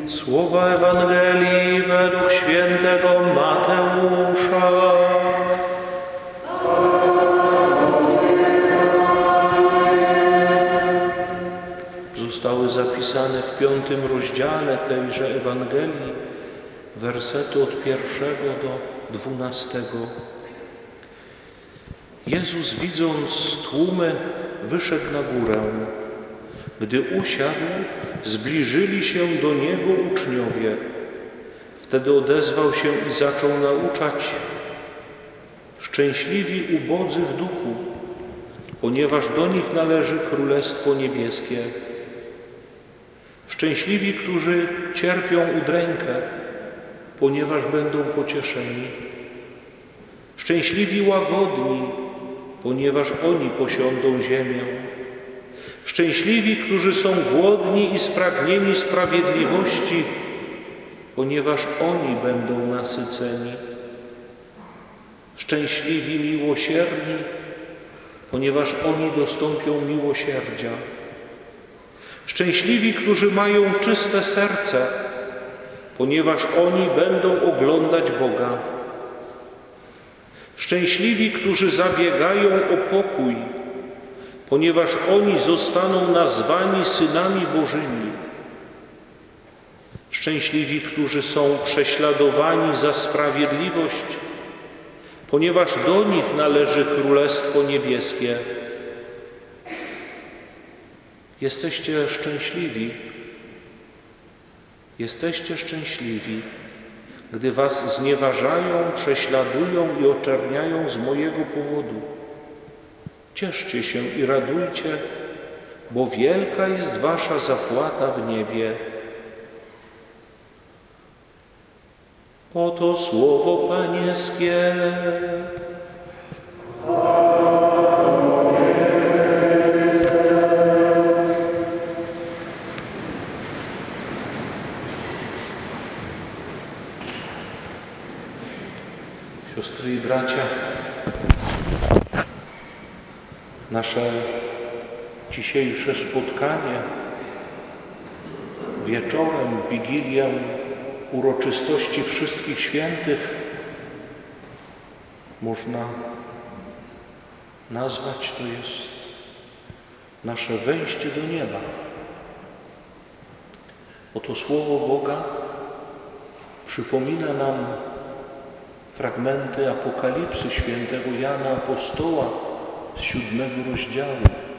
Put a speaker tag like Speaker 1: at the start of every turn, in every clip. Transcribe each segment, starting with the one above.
Speaker 1: Słowa Ewangelii według świętego Mateusza. Zostały zapisane w 5. rozdziale tejże Ewangelii wersety od 1 do 12. Jezus, widząc tłumy, wyszedł na górę. Gdy usiadł, zbliżyli się do Niego uczniowie. Wtedy odezwał się i zaczął nauczać: Szczęśliwi ubodzy w duchu, ponieważ do nich należy Królestwo Niebieskie. Szczęśliwi, którzy cierpią udrękę, ponieważ będą pocieszeni. Szczęśliwi łagodni, ponieważ oni posiądą ziemię. Szczęśliwi, którzy są głodni i spragnieni sprawiedliwości, ponieważ oni będą nasyceni. Szczęśliwi miłosierni, ponieważ oni dostąpią miłosierdzia. Szczęśliwi, którzy mają czyste serce, ponieważ oni będą oglądać Boga. Szczęśliwi, którzy zabiegają o pokój, ponieważ oni zostaną nazwani synami Bożymi. Szczęśliwi, którzy są prześladowani za sprawiedliwość, ponieważ do nich należy Królestwo Niebieskie. Jesteście szczęśliwi. Jesteście szczęśliwi, gdy was znieważają, prześladują i oczerniają z mojego powodu. Cieszcie się i radujcie, bo wielka jest wasza zapłata w niebie. Oto słowo Pańskie. Siostry i bracia, nasze dzisiejsze spotkanie wieczorem, w Wigilię uroczystości Wszystkich Świętych można nazwać, to jest nasze wejście do nieba. Oto Słowo Boga przypomina nam fragmenty Apokalipsy świętego Jana Apostoła z 7 rozdziału.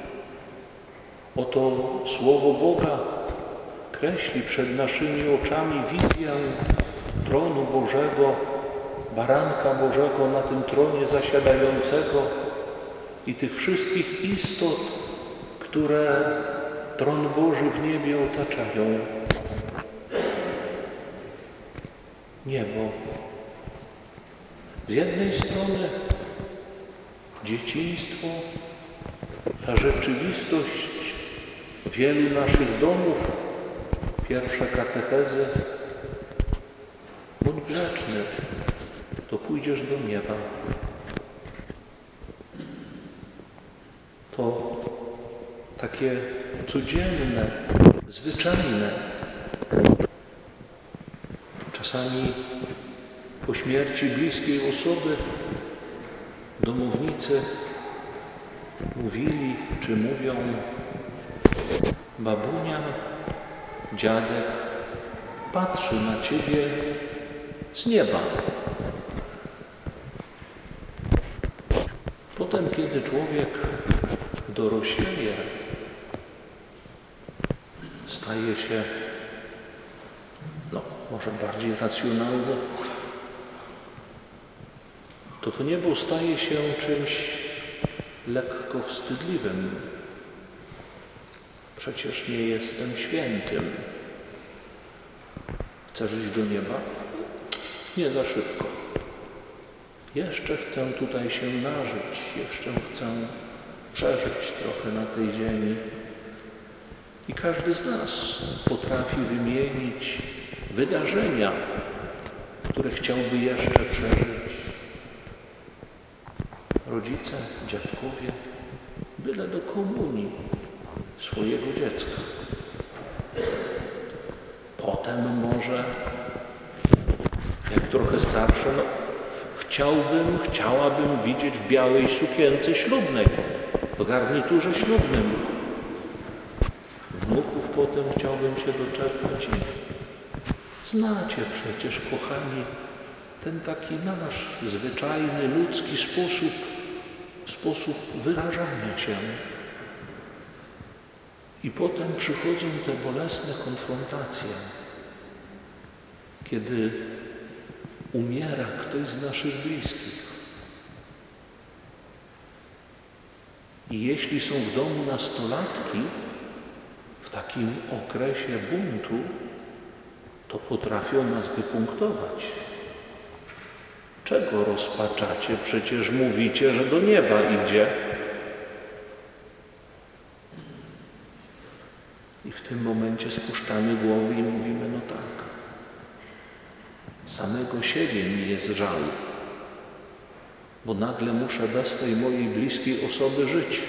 Speaker 1: Oto Słowo Boga kreśli przed naszymi oczami wizję tronu Bożego, Baranka Bożego na tym tronie zasiadającego i tych wszystkich istot, które tron Boży w niebie otaczają. Niebo. Z jednej strony dzieciństwo, ta rzeczywistość wielu naszych domów, pierwsze katechezy. Bądź grzeczny, to pójdziesz do nieba. To takie codzienne, zwyczajne. Czasami po śmierci bliskiej osoby domownicy mówili czy mówią: babunia, dziadek patrzy na ciebie z nieba. Potem, kiedy człowiek dorośleje, staje się może bardziej racjonalny, to niebo staje się czymś lekko wstydliwym. Przecież nie jestem świętym. Chcesz iść do nieba? Nie za szybko. Jeszcze chcę tutaj się nażyć, jeszcze chcę przeżyć trochę na tej ziemi. I każdy z nas potrafi wymienić wydarzenia, które chciałby jeszcze przeżyć. Rodzice, dziadkowie, byle do komunii swojego dziecka. Potem potem może, jak trochę starsze, chciałabym widzieć w białej sukience ślubnej, w garniturze ślubnym. Wnuków potem chciałbym się doczekać. Znacie przecież, kochani, ten taki nasz zwyczajny, ludzki sposób wyrażania się. I potem przychodzą te bolesne konfrontacje, kiedy umiera ktoś z naszych bliskich. I jeśli są w domu nastolatki, w takim okresie buntu, to potrafią nas wypunktować. Czego rozpaczacie? Przecież mówicie, że do nieba idzie. I w tym momencie spuszczamy głowy i mówimy, no tak, samego siebie mi jest żal, bo nagle muszę bez tej mojej bliskiej osoby żyć.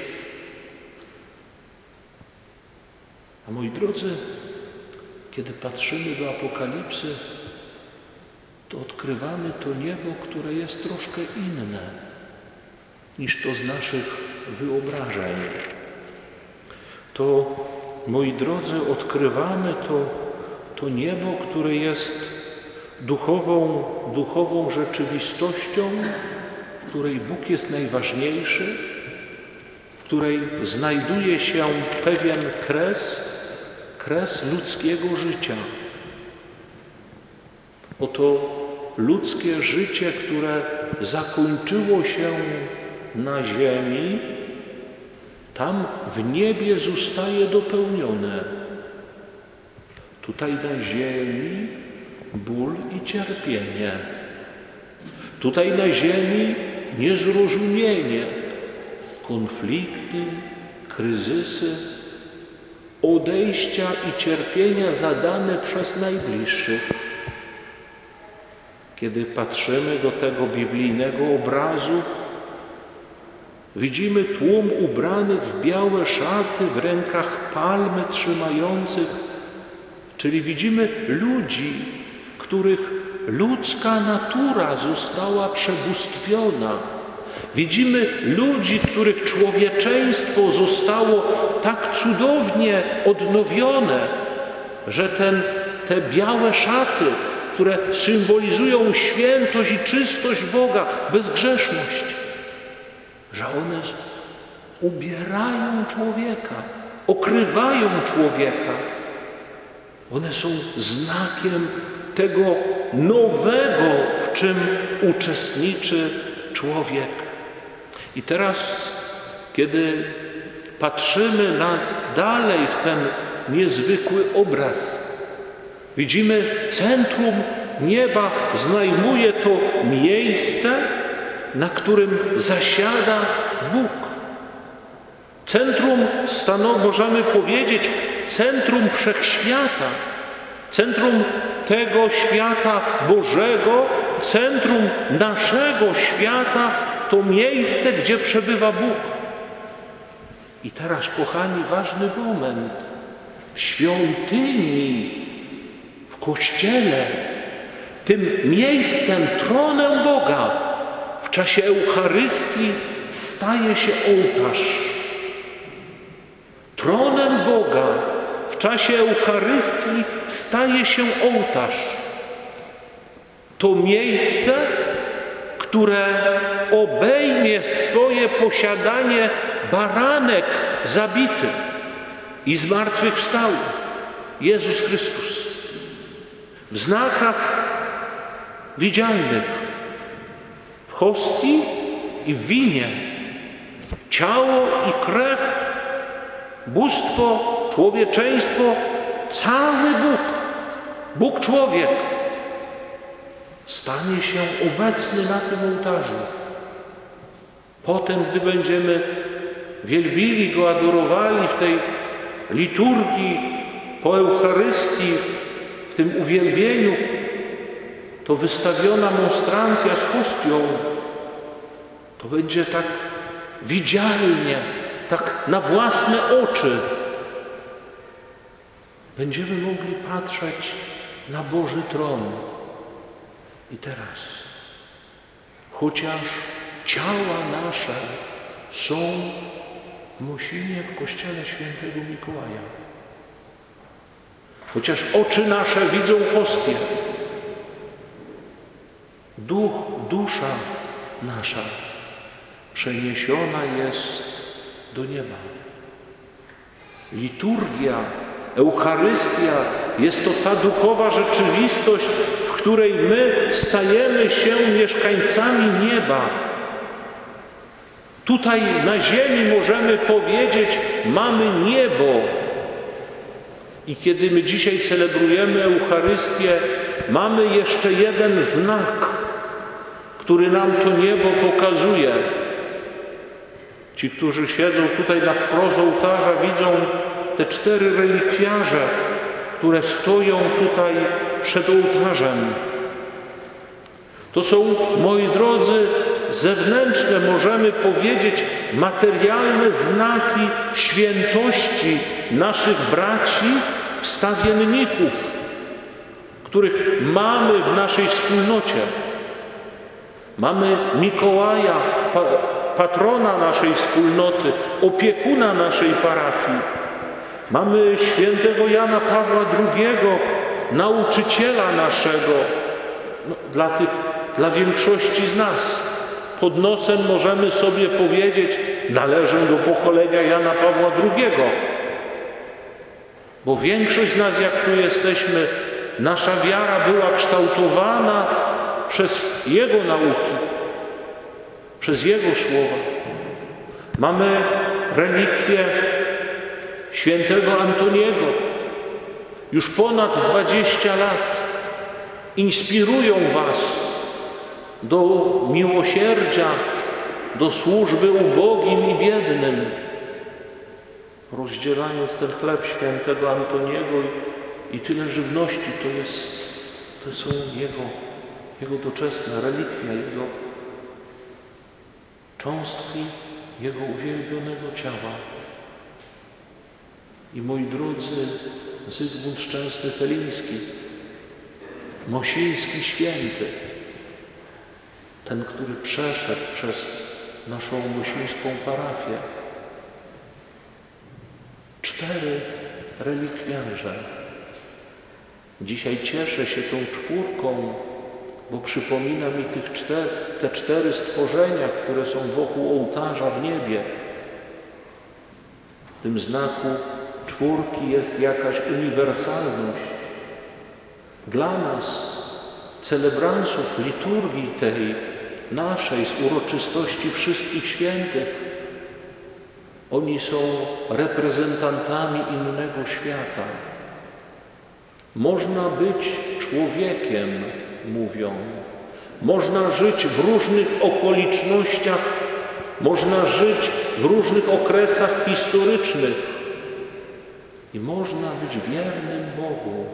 Speaker 1: A moi drodzy, kiedy patrzymy do Apokalipsy, to odkrywamy to niebo, które jest troszkę inne niż to z naszych wyobrażeń. To, moi drodzy, odkrywamy to niebo, które jest duchową rzeczywistością, w której Bóg jest najważniejszy, w której znajduje się pewien kres ludzkiego życia. Oto ludzkie życie, które zakończyło się na ziemi, tam w niebie zostaje dopełnione. Tutaj na ziemi ból i cierpienie. Tutaj na ziemi niezrozumienie, konflikty, kryzysy, odejścia i cierpienia zadane przez najbliższych. Kiedy patrzymy do tego biblijnego obrazu, widzimy tłum ubranych w białe szaty, w rękach palmy trzymających, czyli widzimy ludzi, których ludzka natura została przebóstwiona. Widzimy ludzi, których człowieczeństwo zostało tak cudownie odnowione, że te białe szaty, które symbolizują świętość i czystość Boga, bezgrzeszność, że one ubierają człowieka, okrywają człowieka. One są znakiem tego nowego, w czym uczestniczy człowiek. I teraz, kiedy patrzymy dalej w ten niezwykły obraz, widzimy, centrum nieba zajmuje to miejsce, na którym zasiada Bóg. Centrum możemy powiedzieć, centrum wszechświata, centrum tego świata Bożego, centrum naszego świata, to miejsce, gdzie przebywa Bóg. I teraz, kochani, ważny moment. W świątyni, w Kościele, tym miejscem, tronem Boga, w czasie Eucharystii staje się ołtarz. Tronem Boga w czasie Eucharystii staje się ołtarz. To miejsce, które obejmie swoje posiadanie baranek zabity i zmartwychwstały, Jezus Chrystus. W znakach widzialnych, w hostii i w winie, ciało i krew, bóstwo, człowieczeństwo, cały Bóg, Bóg człowiek, stanie się obecny na tym ołtarzu. Potem, gdy będziemy wielbili Go, adorowali w tej liturgii, po Eucharystii, w tym uwielbieniu, to wystawiona monstrancja z hostią, to będzie tak widzialnie, tak na własne oczy. Będziemy mogli patrzeć na Boży tron. I teraz, chociaż ciała nasze są w Mosinie w kościele świętego Mikołaja, chociaż oczy nasze widzą hostię, duch, dusza nasza przeniesiona jest do nieba. Liturgia, Eucharystia jest to ta duchowa rzeczywistość, w której my stajemy się mieszkańcami nieba. Tutaj na ziemi możemy powiedzieć, mamy niebo. I kiedy my dzisiaj celebrujemy Eucharystię, mamy jeszcze jeden znak, który nam to niebo pokazuje. Ci, którzy siedzą tutaj na wprost ołtarza, widzą te 4 relikwiarze, które stoją tutaj przed ołtarzem. To są, moi drodzy, zewnętrzne, możemy powiedzieć, materialne znaki świętości naszych braci wstawienników, których mamy w naszej wspólnocie. Mamy Mikołaja, patrona naszej wspólnoty, opiekuna naszej parafii. Mamy świętego Jana Pawła II, nauczyciela naszego, dla większości z nas. Pod nosem możemy sobie powiedzieć, należę do pokolenia Jana Pawła II. Bo większość z nas, jak tu jesteśmy, nasza wiara była kształtowana przez Jego nauki, przez Jego słowa. Mamy relikwie świętego Antoniego. Już ponad 20 lat inspirują was do miłosierdzia, do służby ubogim i biednym. Rozdzielając ten chleb świętego Antoniego i tyle żywności, to są Jego doczesne relikwia, Jego cząstki, Jego uwielbionego ciała. I moi drodzy, Zygmunt Szczęsny-Feliński, Mosiński święty, ten, który przeszedł przez naszą mosińską parafię, 4 relikwiarze. Dzisiaj cieszę się tą 4, bo przypomina mi te 4 stworzenia, które są wokół ołtarza w niebie. W tym znaku 4 jest jakaś uniwersalność. Dla nas, celebransów liturgii tej naszej, z uroczystości wszystkich świętych, oni są reprezentantami innego świata. Można być człowiekiem, mówią. Można żyć w różnych okolicznościach, można żyć w różnych okresach historycznych i można być wiernym Bogu.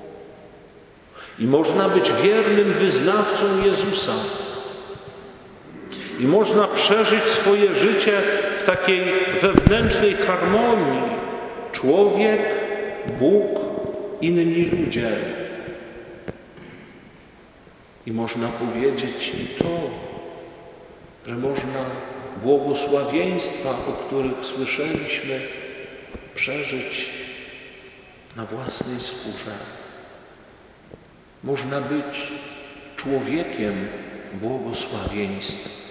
Speaker 1: I można być wiernym wyznawcą Jezusa. I można przeżyć swoje życie w takiej wewnętrznej harmonii. Człowiek, Bóg, inni ludzie. I można powiedzieć i to, że można błogosławieństwa, o których słyszeliśmy, przeżyć na własnej skórze. Można być człowiekiem błogosławieństw.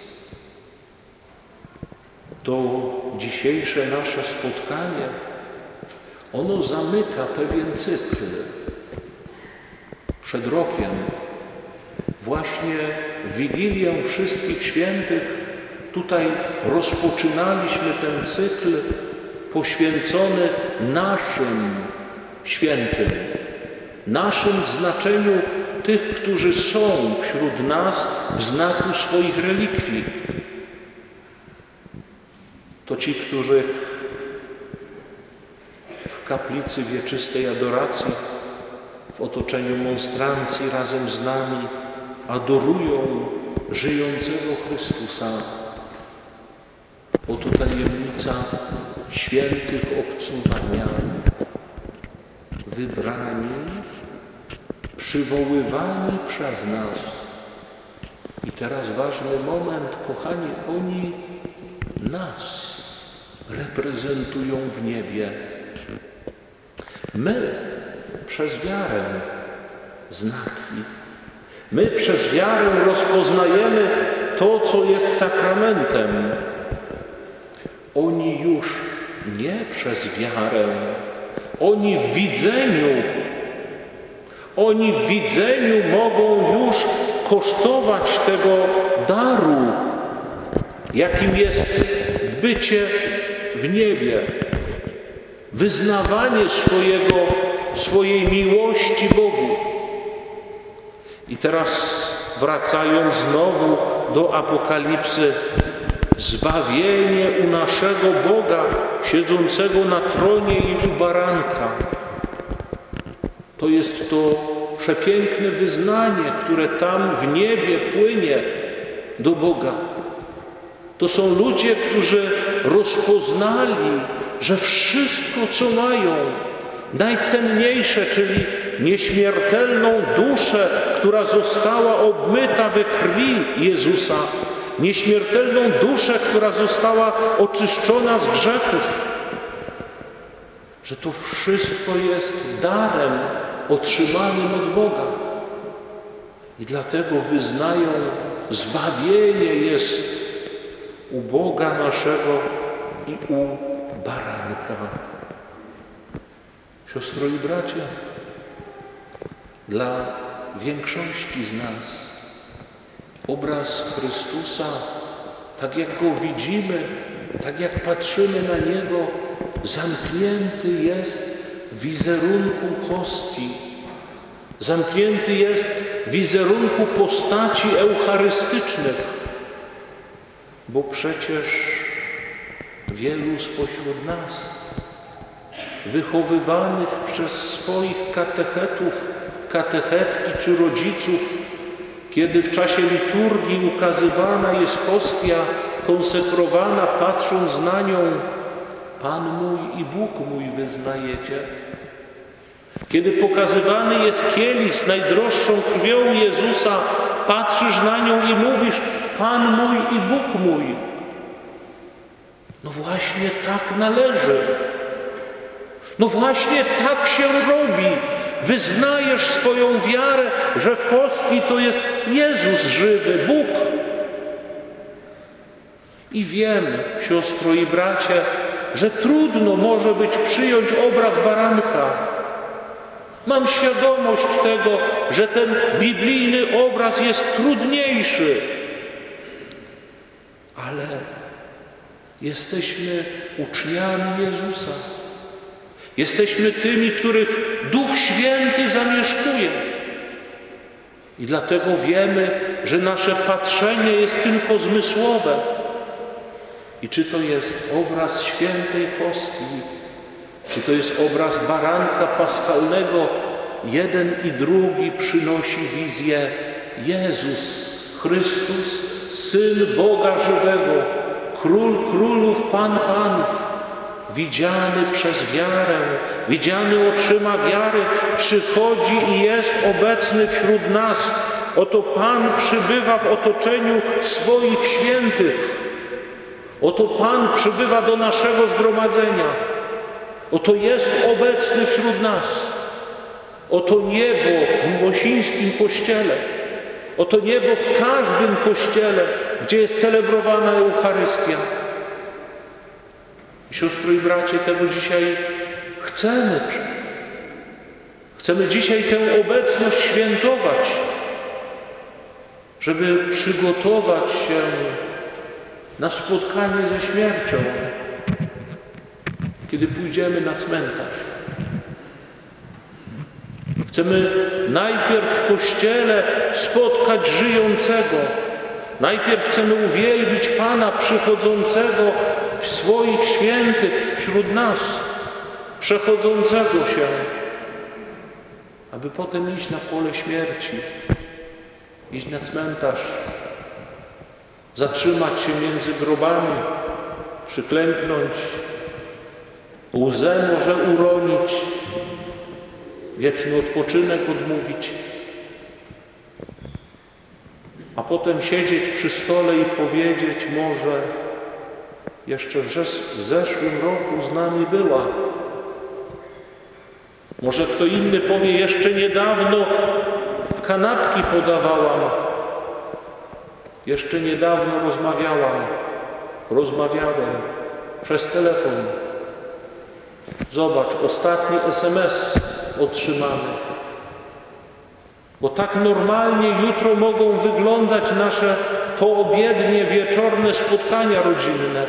Speaker 1: To dzisiejsze nasze spotkanie, ono zamyka pewien cykl. Przed rokiem, właśnie w Wigilię Wszystkich Świętych, tutaj rozpoczynaliśmy ten cykl poświęcony naszym świętym. Naszym w znaczeniu tych, którzy są wśród nas w znaku swoich relikwii. To ci, którzy w kaplicy wieczystej adoracji, w otoczeniu monstrancji razem z nami adorują żyjącego Chrystusa. Oto tajemnica świętych obcowania. Wybrani przywoływani przez nas. I teraz ważny moment, kochani, oni nas reprezentują w niebie. My przez wiarę znaki. My przez wiarę rozpoznajemy to, co jest sakramentem. Oni już nie przez wiarę. Oni w widzeniu mogą już kosztować tego daru, jakim jest bycie w niebie, wyznawanie swojej miłości Bogu. I teraz wracając znowu do Apokalipsy, zbawienie u naszego Boga, siedzącego na tronie i u baranka. To jest to przepiękne wyznanie, które tam w niebie płynie do Boga. To są ludzie, którzy rozpoznali, że wszystko, co mają, najcenniejsze, czyli nieśmiertelną duszę, która została obmyta we krwi Jezusa, nieśmiertelną duszę, która została oczyszczona z grzechów, że to wszystko jest darem otrzymanym od Boga. I dlatego wyznają, zbawienie jest u Boga naszego i u baranka. Siostro i bracia, dla większości z nas obraz Chrystusa, tak jak Go widzimy, tak jak patrzymy na Niego, zamknięty jest w wizerunku hostii. Zamknięty jest w wizerunku postaci eucharystycznych, bo przecież wielu spośród nas, wychowywanych przez swoich katechetów, katechetki czy rodziców, kiedy w czasie liturgii ukazywana jest hostia, konsekrowana, patrząc na nią, Pan mój i Bóg mój wyznajecie. Kiedy pokazywany jest kielich z najdroższą krwią Jezusa, patrzysz na nią i mówisz, Pan mój i Bóg mój. No właśnie tak należy. No właśnie tak się robi. Wyznajesz swoją wiarę, że w hostii to jest Jezus żywy, Bóg. I wiem, siostro i bracie, że trudno może być przyjąć obraz baranka. Mam świadomość tego, że ten biblijny obraz jest trudniejszy. Ale jesteśmy uczniami Jezusa. Jesteśmy tymi, których Duch Święty zamieszkuje. I dlatego wiemy, że nasze patrzenie jest tylko zmysłowe. I czy to jest obraz świętej hostii, czy to jest obraz baranka paschalnego, jeden i drugi przynosi wizję Jezus Chrystus, Syn Boga żywego, Król królów, Pan panów, widziany przez wiarę, widziany oczyma wiary, przychodzi i jest obecny wśród nas. Oto Pan przybywa w otoczeniu swoich świętych. Oto Pan przybywa do naszego zgromadzenia. Oto jest obecny wśród nas. Oto niebo w mosińskim kościele. Oto niebo w każdym kościele, gdzie jest celebrowana Eucharystia. Siostro i bracie, tego dzisiaj chcemy. Chcemy dzisiaj tę obecność świętować, żeby przygotować się na spotkanie ze śmiercią, kiedy pójdziemy na cmentarz. Chcemy najpierw w kościele spotkać żyjącego. Najpierw chcemy uwielbić Pana przychodzącego w swoich świętych wśród nas, przechodzącego się, aby potem iść na pole śmierci, iść na cmentarz, zatrzymać się między grobami, przyklęknąć, łzę może uronić, wieczny odpoczynek odmówić, potem siedzieć przy stole i powiedzieć może jeszcze w zeszłym roku z nami była. Może kto inny powie, jeszcze niedawno kanapki podawałam, jeszcze niedawno rozmawiałem przez telefon. Zobacz, ostatni SMS otrzymany. Bo tak normalnie jutro mogą wyglądać nasze poobiednie, wieczorne spotkania rodzinne.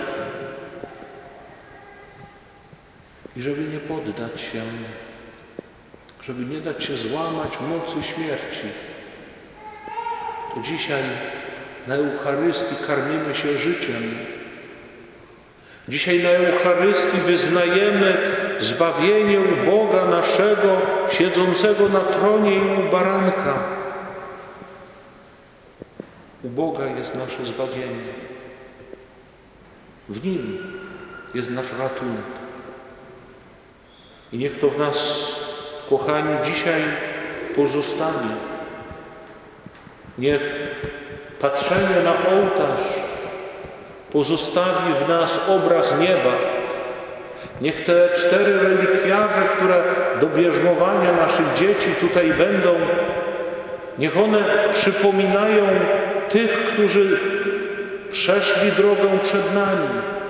Speaker 1: I żeby nie poddać się, żeby nie dać się złamać mocy śmierci, to dzisiaj na Eucharystii karmimy się życiem. Dzisiaj na Eucharystii wyznajemy zbawienie u Boga naszego, siedzącego na tronie i u baranka. U Boga jest nasze zbawienie. W Nim jest nasz ratunek. I niech to w nas, kochani, dzisiaj pozostanie. Niech patrzenie na ołtarz pozostawi w nas obraz nieba. Niech te 4 relikwiarze, które do bierzmowania naszych dzieci tutaj będą, niech one przypominają tych, którzy przeszli drogę przed nami.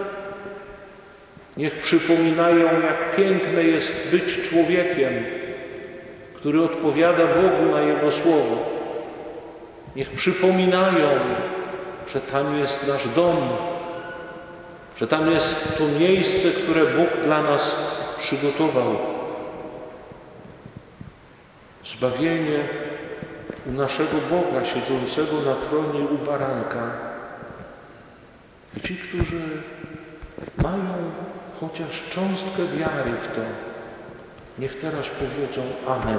Speaker 1: Niech przypominają, jak piękne jest być człowiekiem, który odpowiada Bogu na Jego słowo. Niech przypominają, że tam jest nasz dom, że tam jest to miejsce, które Bóg dla nas przygotował. Zbawienie u naszego Boga siedzącego na tronie u baranka. I ci, którzy mają chociaż cząstkę wiary w to, niech teraz powiedzą Amen.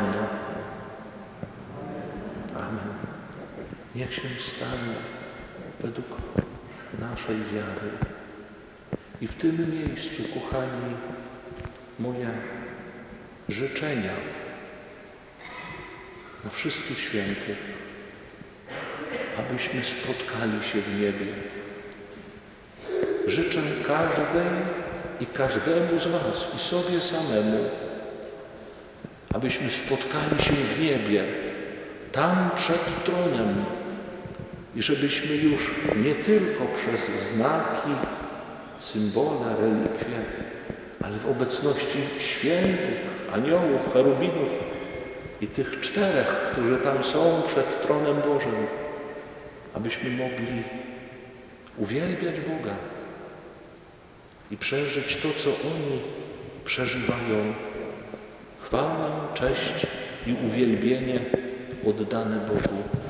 Speaker 1: Amen. Niech się stanie według naszej wiary. I w tym miejscu, kochani, moje życzenia na wszystkich świętych, abyśmy spotkali się w niebie. Życzę każdej i każdemu z was i sobie samemu, abyśmy spotkali się w niebie, tam przed tronem i żebyśmy już nie tylko przez znaki, symbole, relikwie, ale w obecności świętych, aniołów, cherubinów i tych 4, którzy tam są przed tronem Bożym, abyśmy mogli uwielbiać Boga i przeżyć to, co oni przeżywają. Chwała, cześć i uwielbienie oddane Bogu